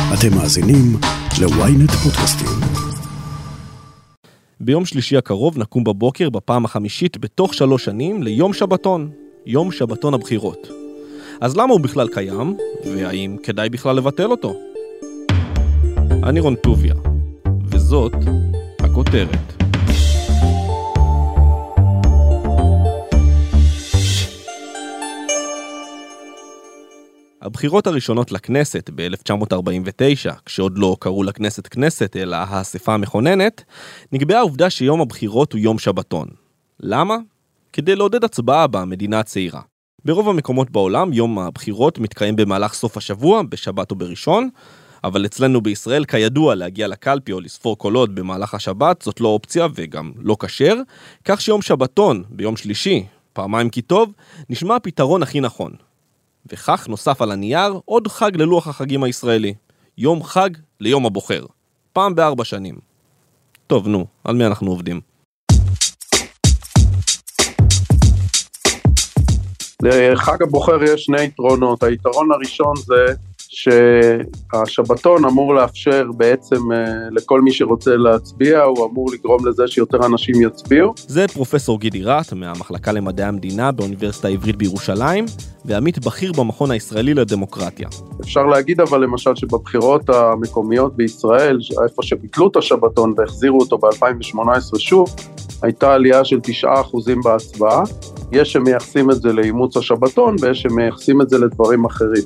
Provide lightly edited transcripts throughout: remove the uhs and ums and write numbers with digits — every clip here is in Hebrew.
אתם מאזינים ל-ynet פודקאסטים. ביום שלישי הקרוב נקום בבוקר בפעם החמישית בתוך 3 שנים ליום שבתון, יום שבתון הבחירות. אז למה הוא בכלל קיים, והאם כדאי בכלל לבטל אותו? אני רון טוביה, וזאת הכותרת. הבחירות הראשונות לכנסת ב-1949, כשעוד לא קראו לכנסת כנסת אלא האספה המכוננת, נקבעה העובדה שיום הבחירות הוא יום שבתון. למה? כדי לעודד הצבעה במדינה הצעירה. ברוב המקומות בעולם יום הבחירות מתקיים במהלך סוף השבוע, בשבת או בראשון, אבל אצלנו בישראל כידוע להגיע לקלפי או לספור קולות במהלך השבת, זאת לא אופציה וגם לא כשר, כך שיום שבתון ביום שלישי, פעמיים כי טוב, נשמע הפתרון הכי נכון. וכך נוסף על הנייר עוד חג ללוח החגים הישראלי. יום חג ליום הבוחר. פעם ב4 שנים. טוב, נו, על מי אנחנו עובדים? לחג הבוחר יש 2 יתרונות. היתרון הראשון זה שהשבתון אמור לאפשר בעצם לכל מי שרוצה להצביע, הוא אמור לגרום לזה שיותר אנשים יצביעו. זה פרופסור גידי רט מהמחלקה למדעי המדינה באוניברסיטה העברית בירושלים, ועמית בכיר במכון הישראלי לדמוקרטיה. אפשר להגיד אבל למשל שבבחירות המקומיות בישראל, איפה שביטלו את השבתון והחזירו אותו ב-2018 שוב, הייתה עלייה של 9% בהצבעה. יש שמייחסים את זה לאימוץ השבתון, ויש שמייחסים את זה לדברים אחרים.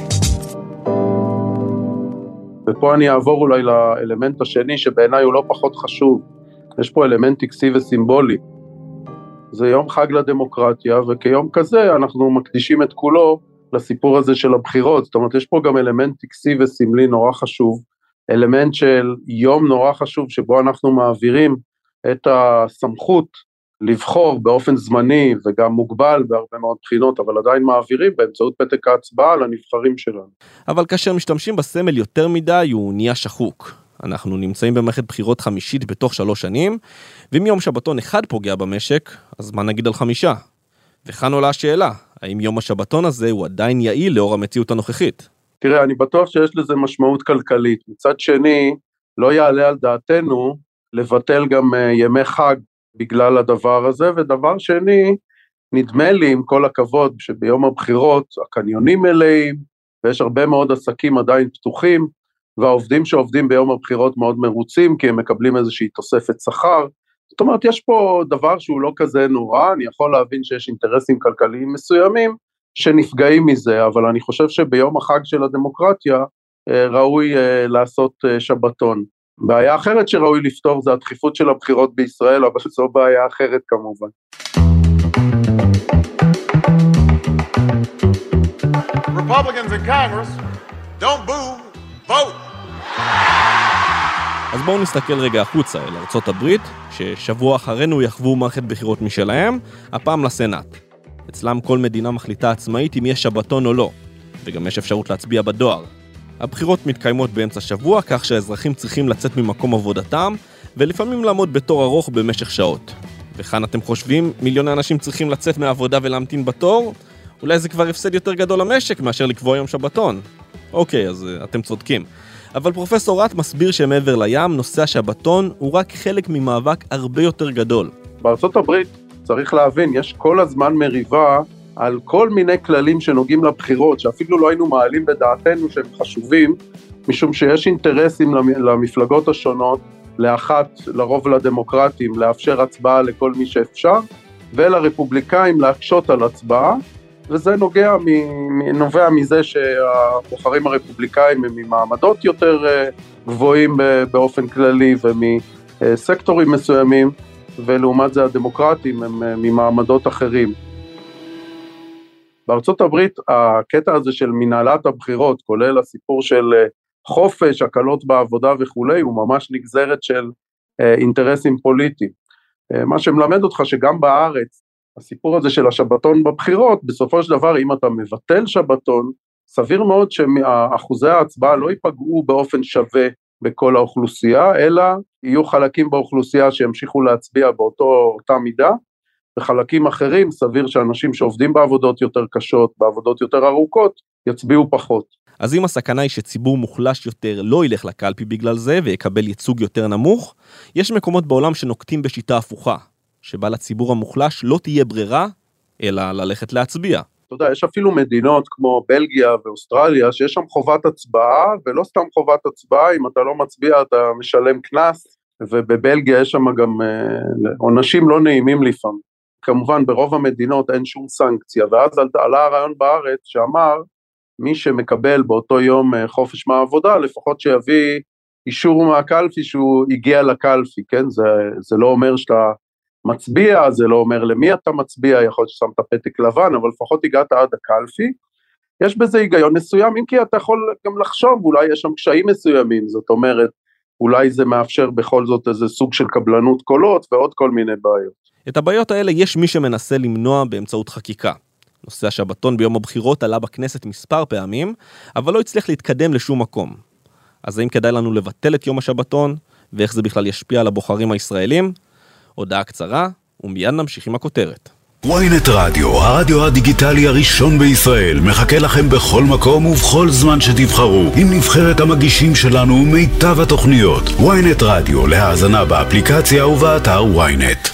ופה אני אעבור אולי לאלמנט השני, שבעיניי הוא לא פחות חשוב. יש פה אלמנט טקסי וסימבולי. זה יום חג לדמוקרטיה, וכיום כזה אנחנו מקדישים את כולו לסיפור הזה של הבחירות. זאת אומרת, יש פה גם אלמנט טקסי וסמלי נורא חשוב, אלמנט של יום נורא חשוב, שבו אנחנו מעבירים את הסמכות לבחור באופן זמני וגם מוגבל בהרבה מאוד בחינות, אבל עדיין מעבירים באמצעות פתק ההצבעה לנבחרים שלנו. אבל כאשר משתמשים בסמל יותר מדי, הוא נהיה שחוק. אנחנו נמצאים במערכת בחירות חמישית בתוך 3 שנים, ואם יום שבתון אחד פוגע במשק, אז מה נגיד על 5? וכאן עולה השאלה, האם יום השבתון הזה הוא עדיין יעיל לאור המציאות הנוכחית? תראה, אני בטוח שיש לזה משמעות כלכלית. מצד שני, לא יעלה על דעתנו לבטל גם ימי חג בגלל הדבר הזה, ודבר שני, נדמה לי עם כל הכבוד שביום הבחירות הקניונים מלאים, ויש הרבה מאוד עסקים עדיין פתוחים, והעובדים שעובדים ביום הבחירות מאוד מרוצים, כי הם מקבלים איזושהי תוספת שכר. זאת אומרת, יש פה דבר שהוא לא כזה נורא, אני יכול להבין שיש אינטרסים כלכליים מסוימים שנפגעים מזה, אבל אני חושב שביום החג של הדמוקרטיה ראוי לעשות שבתון. בעיה אחרת שראוי לפתור זה הדחיפות של הבחירות בישראל, אבל זו בעיה אחרת כמובן. Republicans in Congress, don't boo, vote. אז בואו נסתכל רגע החוצה אל ארצות הברית, ששבוע אחרינו יחוו מערכת בחירות משלהם, הפעם לסנאט. אצלם כל מדינה מחליטה עצמאית אם יש שבתון או לא, וגם יש אפשרות להצביע בדואר. הבחירות מתקיימות באמצע שבוע, כך שהאזרחים צריכים לצאת ממקום עבודתם, ולפעמים לעמוד בתור ארוך במשך שעות. וכאן אתם חושבים, מיליוני אנשים צריכים לצאת מהעבודה ולהמתין בתור? אולי זה כבר הפסד יותר גדול למשק מאשר לקבוע יום שבתון. אוקיי, אז אתם צודקים. אבל פרופסור רט מסביר שמעבר לים, נושא השבתון הוא רק חלק ממאבק הרבה יותר גדול. בארצות הברית צריך להבין, יש כל הזמן מריבה על כל מיני כללים שנוגעים לבחירות, שאפילו לא היינו מעלים בדעתנו שהם חשובים, משום שיש אינטרסים למפלגות השונות, לרוב לדמוקרטים, לאפשר הצבעה לכל מי שאפשר, ולרפובליקאים להקשות על הצבעה, וזה נובע מזה שהבוחרים הרפובליקאים הם ממעמדות יותר גבוהים באופן כללי, ומסקטורים מסוימים, ולעומת זה הדמוקרטים הם ממעמדות אחרים. בארצות הברית הקטע הזה של מנהלת הבחירות, כולל הסיפור של חופש, הקלות בעבודה וכולי, הוא ממש נגזרת של אינטרסים פוליטיים. מה שמלמד אותך שגם בארץ, הסיפור הזה של השבתון בבחירות, בסופו של דבר אם אתה מבטל שבתון, סביר מאוד שאחוזי ההצבעה לא ייפגעו באופן שווה בכל האוכלוסייה, אלא יהיו חלקים באוכלוסייה שימשיכו להצביע באותה מידה, וחלקים אחרים סביר שאנשים שעובדים בעבודות יותר קשות, בעבודות יותר ארוכות, יצביעו פחות. אז אם הסכנה היא שציבור מוחלש יותר לא ילך לקלפי בגלל זה ויקבל ייצוג יותר נמוך, יש מקומות בעולם שנוקטים בשיטה הפוכה, שבה לציבור המוחלש לא תהיה ברירה, אלא ללכת להצביע. אתה יודע, יש אפילו מדינות כמו בלגיה ואוסטרליה, שיש שם חובת הצבעה, ולא סתם חובת הצבעה, אם אתה לא מצביע אתה משלם קנס, ובבלגיה יש שם גם עונשים לא נעימים לפעמים. כמובן ברוב המדינות אין שום סנקציה, ואז עלה הרעיון בארץ שאמר, מי שמקבל באותו יום חופש מהעבודה, לפחות שיביא אישור מהקלפי שהוא הגיע לקלפי, כן? זה לא אומר שאתה מצביע, זה לא אומר למי אתה מצביע, יכול להיות ששמת פתק לבן, אבל לפחות הגעת עד הקלפי. יש בזה היגיון מסוים, אם כי אתה יכול גם לחשוב, אולי יש שם קשיים מסוימים, זאת אומרת, אולי זה מאפשר בכל זאת איזה סוג של קבלנות קולות, ועוד כל מיני בעיות. את הבעיות האלה יש מי שמנסה למנוע באמצעות חקיקה. נושא השבתון ביום הבחירות עלה בכנסת מספר פעמים, אבל לא הצליח להתקדם לשום מקום. אז האם כדאי לנו לבטל את יום השבתון, ואיך זה בכלל ישפיע על הבוחרים הישראלים? הודעה קצרה, ומיד נמשיך עם הכותרת. ynet רדיו, הרדיו הדיגיטלי הראשון בישראל, מחכה לכם בכל מקום ובכל זמן שתבחרו, עם נבחרת המגישים שלנו ומיטב התוכניות. ynet רדיו, להאזנה באפליקציה ובאתר ynet.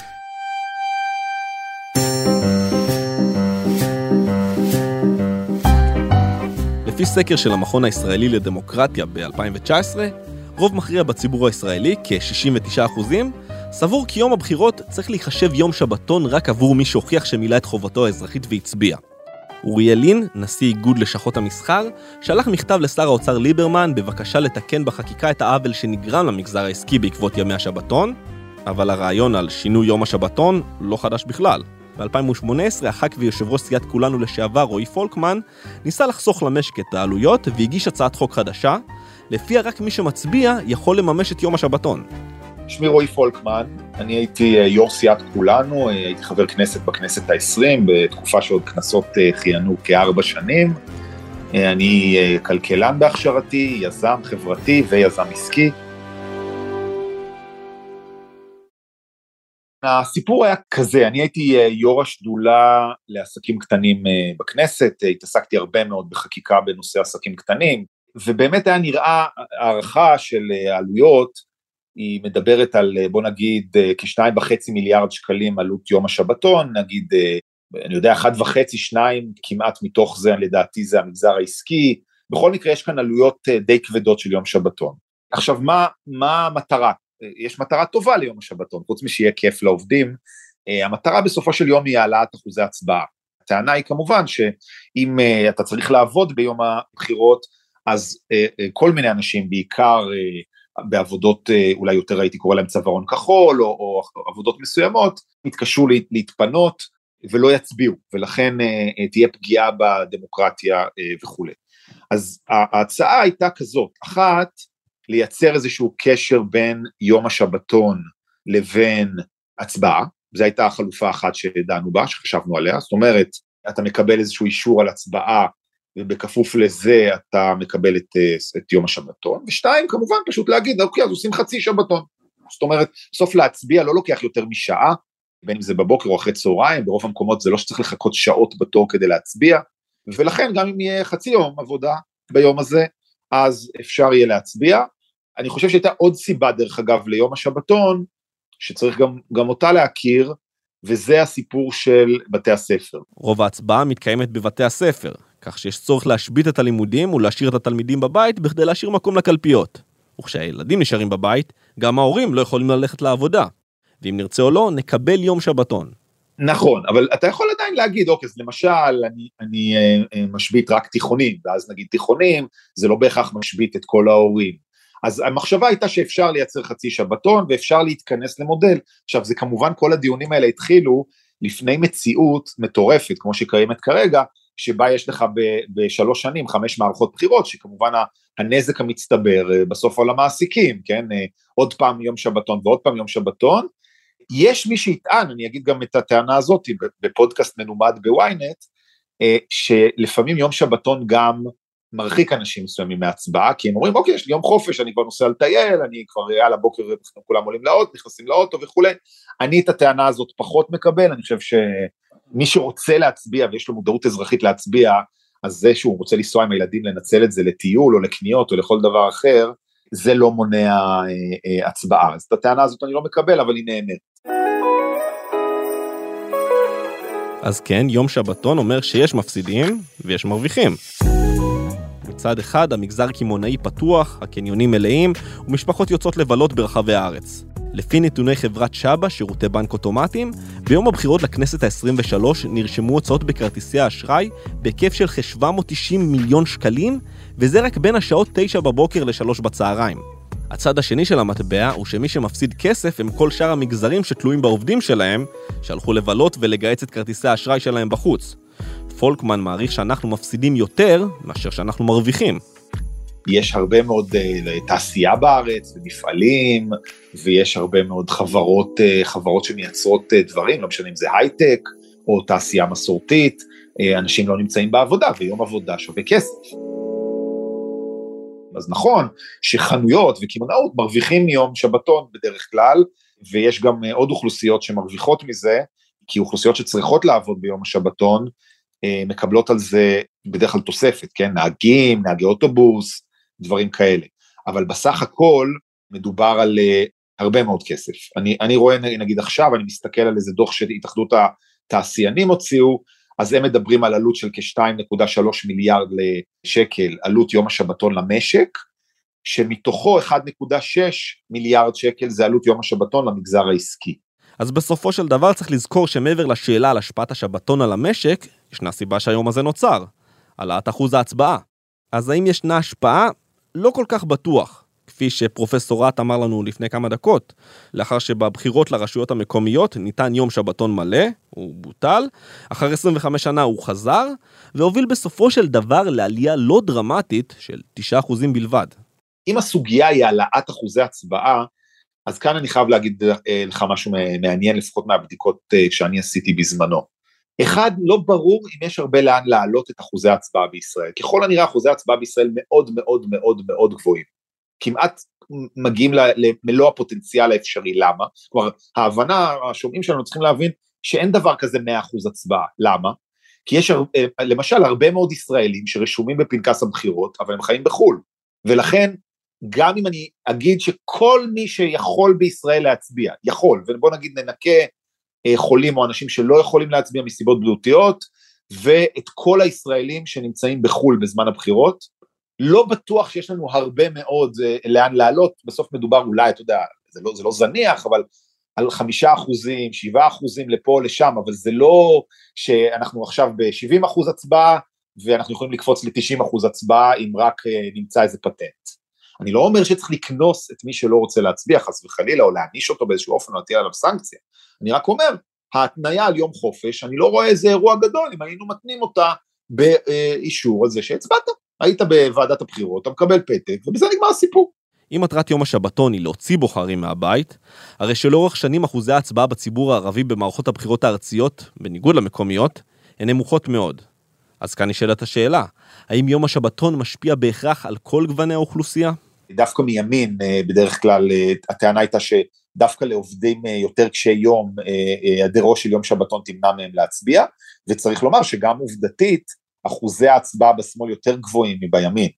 לפי סקר של המכון הישראלי לדמוקרטיה ב-2019, רוב מכריע בציבור הישראלי, כ-69%, סבור כי יום הבחירות צריך להיחשב יום שבתון רק עבור מי שהוכיח שמילא את חובתו האזרחית והצביע. אוריאל לין, נשיא איגוד לשכות המסחר, שלח מכתב לשר האוצר ליברמן בבקשה לתקן בחקיקה את העוול שנגרם למגזר העסקי בעקבות ימי השבתון, אבל הרעיון על שינוי יום השבתון לא חדש בכלל. ב-2018 הח"כ ויושב ראש סיעת כולנו לשעבר רועי פולקמן ניסה לחסוך למשק את העלויות והגיש הצעת חוק חדשה, לפיה רק מי שמצביע יכול לממש את יום השבתון. שמי רועי פולקמן, אני הייתי יו"ר סיעת כולנו, הייתי חבר כנסת בכנסת ה-20, בתקופה שעוד כנסות חיינו כ4 שנים. אני כלכלן בהכשרתי, יזם חברתי ויזם עסקי. הסיפור היה כזה, אני הייתי יו"ר השדולה לעסקים קטנים בכנסת, התעסקתי הרבה מאוד בחקיקה בנושא עסקים קטנים, ובאמת היה נראה הערכה של עלויות, היא מדברת על, בוא נגיד, כ2.5 מיליארד שקלים עלות יום השבתון, נגיד, אני יודע, 1.5, 2, כמעט מתוך זה, לדעתי זה המגזר העסקי, בכל מקרה יש כאן עלויות די כבדות של יום שבתון. עכשיו, מה המטרה? יש מטרה טובה ליום השבתון, חוץ משיהיה כיף לעובדים, המטרה בסופו של יום היא העלאת אחוזי הצבעה. הטענה היא כמובן שאם אתה צריך לעבוד ביום הבחירות, אז כל מיני אנשים, בעיקר בעבודות, אולי יותר הייתי קורא להם צווארון כחול, או עבודות מסוימות, מתקשו להתפנות ולא יצביעו, ולכן תהיה פגיעה בדמוקרטיה וכו'. אז ההצעה הייתה כזאת, אחת, לייצר איזשהו קשר בין יום השבתון לבין הצבעה, זו הייתה החלופה אחת שדענו בה, שחשבנו עליה, זאת אומרת, אתה מקבל איזשהו אישור על הצבעה, ובכפוף לזה אתה מקבל את יום השבתון, ושתיים, כמובן, פשוט להגיד, אוקיי, אז עושים חצי שבתון, זאת אומרת, סוף להצביע לא לוקח יותר משעה, בין אם זה בבוקר או אחרי צהריים, ברוב המקומות זה לא שצריך לחכות שעות בתור כדי להצביע, ולכן גם אם יהיה חצי יום עבודה ביום הזה, אז אפשר יהיה להצביע. אני חושב שהייתה עוד סיבה דרך אגב ליום השבתון, שצריך גם אותה להכיר, וזה הסיפור של בתי הספר. רוב ההצבעה מתקיימת בבתי הספר, כך שיש צורך להשבית את הלימודים ולהשאיר את התלמידים בבית בכדי להשאיר מקום לקלפיות. וכשהילדים נשארים בבית, גם ההורים לא יכולים ללכת לעבודה. ואם נרצה או לא, נקבל יום שבתון. נכון, אבל אתה יכול עדיין להגיד, אוקיי, אז למשל, אני משבית רק תיכונים, ואז נגיד תיכונים, זה לא בהכרח משבית את כל ההורים. אז המחשבה הייתה שאפשר לייצר חצי שבתון, ואפשר להתכנס למודל. עכשיו, זה כמובן, כל הדיונים האלה התחילו לפני מציאות מטורפת, כמו שקיימת כרגע, שבה יש לך ב3 שנים, 5 מערכות בחירות, שכמובן הנזק המצטבר בסוף על המעסיקים, כן? עוד פעם יום שבתון ועוד פעם יום שבתון. יש מי שיטען, אני אגיד גם את הטענה הזאת, בפודקאסט מנומד בוויינט, שלפעמים יום שבתון גם מרחיק אנשים מסוימים מהצבעה, כי הם אומרים, אוקיי, יש לי יום חופש, אני כבר נוסע לטייל, אני כבר על הבוקר, כולם עולים לאוטו, נכנסים לאוטו וכו'. אני את הטענה הזאת פחות מקבל, אני חושב שמי שרוצה להצביע, ויש לו מודעות אזרחית להצביע, אז זה שהוא רוצה לנסוע עם הילדים לנצל את זה לטיול או לקניות או לכל דבר אחר, זה לא מונע הצבעה. אז את הטענה הזאת אני לא מקבל, אבל היא נאמרת. אז כן, יום שבתון אומר שיש מפסידים ויש מרוויחים. מצד אחד, המגזר כימונאי פתוח, הקניונים מלאים, ומשפחות יוצאות לבלות ברחבי הארץ. לפי נתוני חברת שבה, שירותי בנק אוטומטיים, ביום הבחירות לכנסת ה-23 נרשמו הוצאות בכרטיסי האשראי בהיקף של כ-790 מיליון שקלים, וזה רק בין השעות 9 בבוקר ל-3 בצהריים. הצד השני של המטבע הוא שמי שמפסיד כסף הם כל שאר המגזרים שתלויים בעובדים שלהם, שהלכו לבלות ולגייץ את כרטיסי האשראי שלהם בחוץ. פולקמן מעריך שאנחנו מפסידים יותר מאשר שאנחנו מרוויחים. יש הרבה מאוד תעשייה בארץ ומפעלים, ויש הרבה מאוד חברות שמייצרות דברים, לא משנה אם זה הייטק או תעשייה מסורתית, אנשים לא נמצאים בעבודה, ויום עבודה שווה כסף. אז נכון שחנויות וכימונאות מרוויחים יום שבתון בדרך כלל, ויש גם עוד אוכלוסיות שמרוויחות מזה, כי אוכלוסיות שצריכות לעבוד ביום השבתון, מקבלות על זה בדרך כלל תוספת, כן? נהגים, נהגי אוטובוס, דברים כאלה. אבל בסך הכל מדובר על הרבה מאוד כסף. אני רואה, נגיד עכשיו, אני מסתכל על איזה דוח שהתאחדות התעשיינים הוציאו, אז הם מדברים על עלות של כ-2.3 מיליארד שקל, עלות יום השבתון למשק, שמתוכו 1.6 מיליארד שקל זה עלות יום השבתון למגזר העסקי. אז בסופו של דבר צריך לזכור שמעבר לשאלה על השפעת השבתון על המשק, ישנה סיבה שהיום הזה נוצר, העלאת אחוז ההצבעה. אז האם ישנה השפעה? לא כל כך בטוח, כפי שפרופסור אמר לנו לפני כמה דקות, לאחר שבבחירות לרשויות המקומיות ניתן יום שבתון מלא, הוא בוטל, אחר 25 שנה הוא חזר, והוביל בסופו של דבר לעלייה לא דרמטית של 9% בלבד. אם הסוגיה היא העלאת אחוזי הצבעה, אז כאן אני חייב להגיד לך משהו מעניין, לפחות מהבדיקות שאני עשיתי בזמנו. אחד, לא ברור אם יש הרבה לאן להעלות את אחוזי ההצבעה בישראל. ככל הנראה אחוזי ההצבעה בישראל מאוד מאוד מאוד מאוד גבוהים. כמעט מגיעים למלוא הפוטנציאל האפשרי. למה? כלומר, ההבנה, השומעים שלנו צריכים להבין שאין דבר כזה 100% הצבעה. למה? כי יש למשל הרבה מאוד ישראלים שרשומים בפנקס הבחירות, אבל הם חיים בחול. ולכן, גם אם אני אגיד שכל מי שיכול בישראל להצביע, יכול, ובוא נגיד ננקה חולים או אנשים שלא יכולים להצביע מסיבות בריאותיות, ואת כל הישראלים שנמצאים בחול בזמן הבחירות, לא בטוח שיש לנו הרבה מאוד לאן לעלות, בסוף מדובר אולי, אתה יודע, זה לא זניח, אבל על 5%, 7% לפה או לשם, אבל זה לא שאנחנו עכשיו ב-70% הצבעה, ואנחנו יכולים לקפוץ ל-90% הצבעה, אם רק נמצא איזה פטנט. אני לא אומר שצריך לקנוס את מי שלא רוצה להצביע, חס וחלילה, או להעניש אותו באיזשהו אופן, או להטיל עליו סנקציה. אני רק אומר, ההתניה על יום חופש, אני לא רואה איזה אירוע גדול, אם היינו מתנים אותה באישור על זה שהצבעת. היית בוועדת הבחירות, אתה מקבל פתק, ובזה נגמר הסיפור. אם מטרת יום השבתון היא להוציא בוחרים מהבית, הרי שלאורך שנים אחוזי ההצבעה בציבור הערבי במערכות הבחירות הארציות, בניגוד למקומיות, הן נמוכות מאוד. אז כאן נשאלת השאלה, האם יום השבתון משפיע בהכרח על כל גווני האוכלוסייה? דווקא מימין, בדרך כלל, הטענה הייתה שדווקא לעובדים יותר קשי יום, הדרו של יום שבתון תמנע מהם להצביע, וצריך לומר שגם עובדתית, אחוזי ההצבעה בשמאל יותר גבוהים מבימין.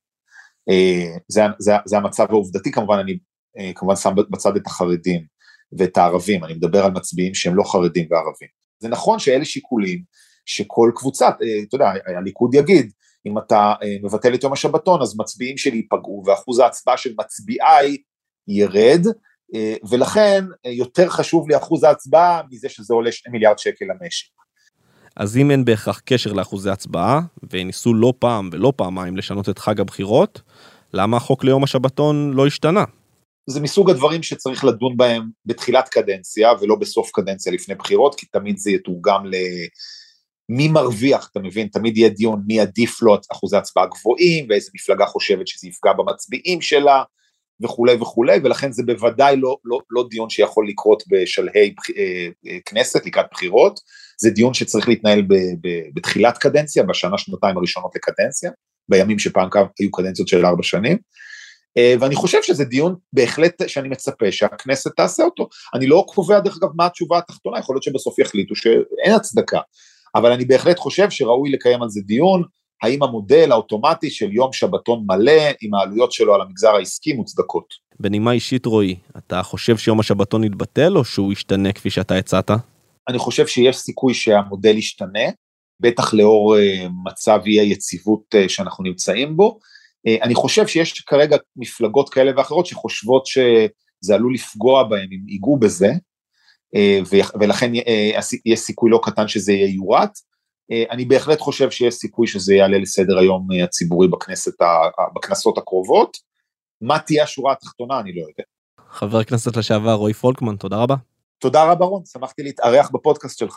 זה המצב העובדתי, כמובן אני כמובן שם בצד את החרדים ואת הערבים, אני מדבר על מצביעים שהם לא חרדים וערבים. זה נכון שאלה שיקולים שכל קבוצת, אתה יודע, הליכוד יגיד, אם אתה מבטל את יום השבתון, אז מצביעים שלי ייפגעו, ואחוז ההצבעה של מצביעי ירד, ולכן יותר חשוב לי אחוז ההצבעה, מזה שזה עולה 2 מיליארד שקל למשק. אז אם אין בהכרח קשר לאחוזי הצבעה, וניסו לא פעם ולא פעמיים לשנות את חג הבחירות, למה החוק ליום השבתון לא השתנה? זה מסוג הדברים שצריך לדון בהם בתחילת קדנציה, ולא בסוף קדנציה לפני בחירות, כי תמיד זה יתורגם מי מרוויח, אתה מבין, תמיד יהיה דיון מי עדיף לו אחוזי הצבעה גבוהים, ואיזה מפלגה חושבת שזה יפגע במצביעים שלה, וכולי וכולי, ולכן זה בוודאי לא דיון שיכול לקרות בשלהי כנסת, לקראת בחירות, זה דיון שצריך להתנהל בתחילת קדנציה, בשנה שנתיים הראשונות לקדנציה, בימים שפעם היו קדנציות של 4 שנים, ואני חושב שזה דיון בהחלט שאני מצפה שהכנסת תעשה אותו, אני לא קובע דרך אגב מה התשובה התחתונה, יכול להיות שבסוף יחליטו שאין הצדקה, אבל אני בהחלט חושב שראוי לקיים על זה דיון, האם המודל האוטומטי של יום שבתון מלא, עם העלויות שלו על המגזר העסקי מוצדקות. בנימה אישית רועי, אתה חושב שיום השבתון יתבטל או שהוא ישתנה כפי שאתה הצעת? אני חושב שיש סיכוי שהמודל ישתנה, בטח לאור מצב אי היציבות שאנחנו נמצאים בו. אני חושב שיש כרגע מפלגות כאלה ואחרות שחושבות שזה עלול לפגוע בהם אם ייגעו בזה, ולכן יש סיכוי לא קטן שזה יהיה יורט. אני בהחלט חושב שיש סיכוי שזה יעלה לסדר היום הציבורי בכנסות הקרובות. מה תהיה השורה התחתונה אני לא יודע. חבר הכנסת לשעבר רועי פולקמן, תודה רבה. תודה רבה רון, שמחתי להתארח בפודקאסט שלך.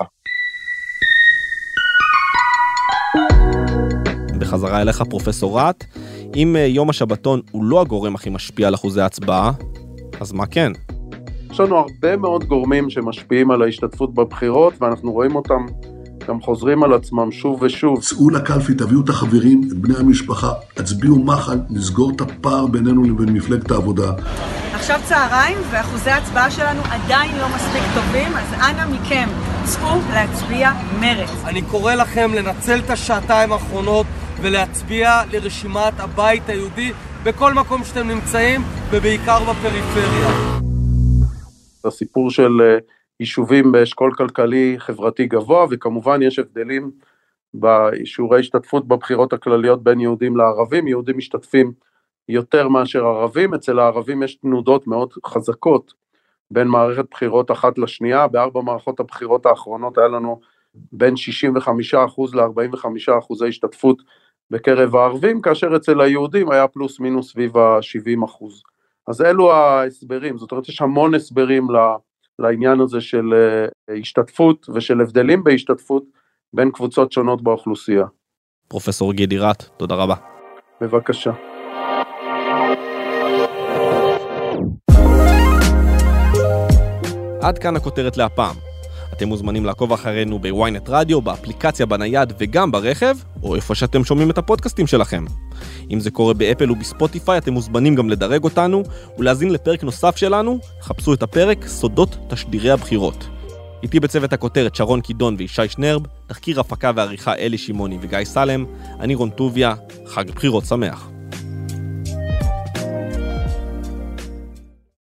בחזרה אליך פרופסור רט, אם יום השבתון הוא לא הגורם הכי משפיע על אחוזי ההצבעה, אז מה כן? יש לנו הרבה מאוד גורמים שמשפיעים על ההשתתפות בבחירות, ואנחנו רואים אותם גם חוזרים על עצמם שוב ושוב. צאו לקלפי, תביאו את החברים, את בני המשפחה, הצביעו מחל, נסגור את הפער בינינו לבין מפלגת העבודה. עכשיו צהריים, ואחוזי ההצבעה שלנו עדיין לא מספיק טובים, אז אנא מכם, צאו להצביע מרץ. אני קורא לכם לנצל את השעתיים האחרונות ולהצביע לרשימת הבית היהודי בכל מקום שאתם נמצאים, ובעיקר בפריפריה. הסיפור של יישובים באשכול כלכלי חברתי גבוה, וכמובן יש הבדלים בשיעורי השתתפות בבחירות הכלליות בין יהודים לערבים. יהודים משתתפים יותר מאשר ערבים, אצל הערבים יש תנודות מאוד חזקות בין מערכת בחירות אחת לשנייה. בארבע מערכות הבחירות האחרונות היה לנו בין 65% ל-45% השתתפות בקרב הערבים, כאשר אצל היהודים היה פלוס מינוס סביב ה-70%. אז אלו ההסברים, זאת אומרת יש המון הסברים לעניין הזה של השתתפות ושל הבדלים בהשתתפות בין קבוצות שונות באוכלוסייה. פרופסור גידי רט, תודה רבה. בבקשה. עד כאן הכותרת להפעם. אתם מוזמנים לעקוב אחרינו בוויינט רדיו, באפליקציה, בנייד וגם ברכב, או איפה שאתם שומעים את הפודקאסטים שלכם. אם זה קורה באפל ובספוטיפיי, אתם מוזמנים גם לדרג אותנו ולהזין לפרק נוסף שלנו. חפשו את הפרק סודות תשדירי הבחירות. איתי בצוות הכותרת שרון קידון וישי שנרב, תחקיר הפקה ועריכה אלי שימוני וגיא סלם, אני רון טוביה, חג בחירות שמח.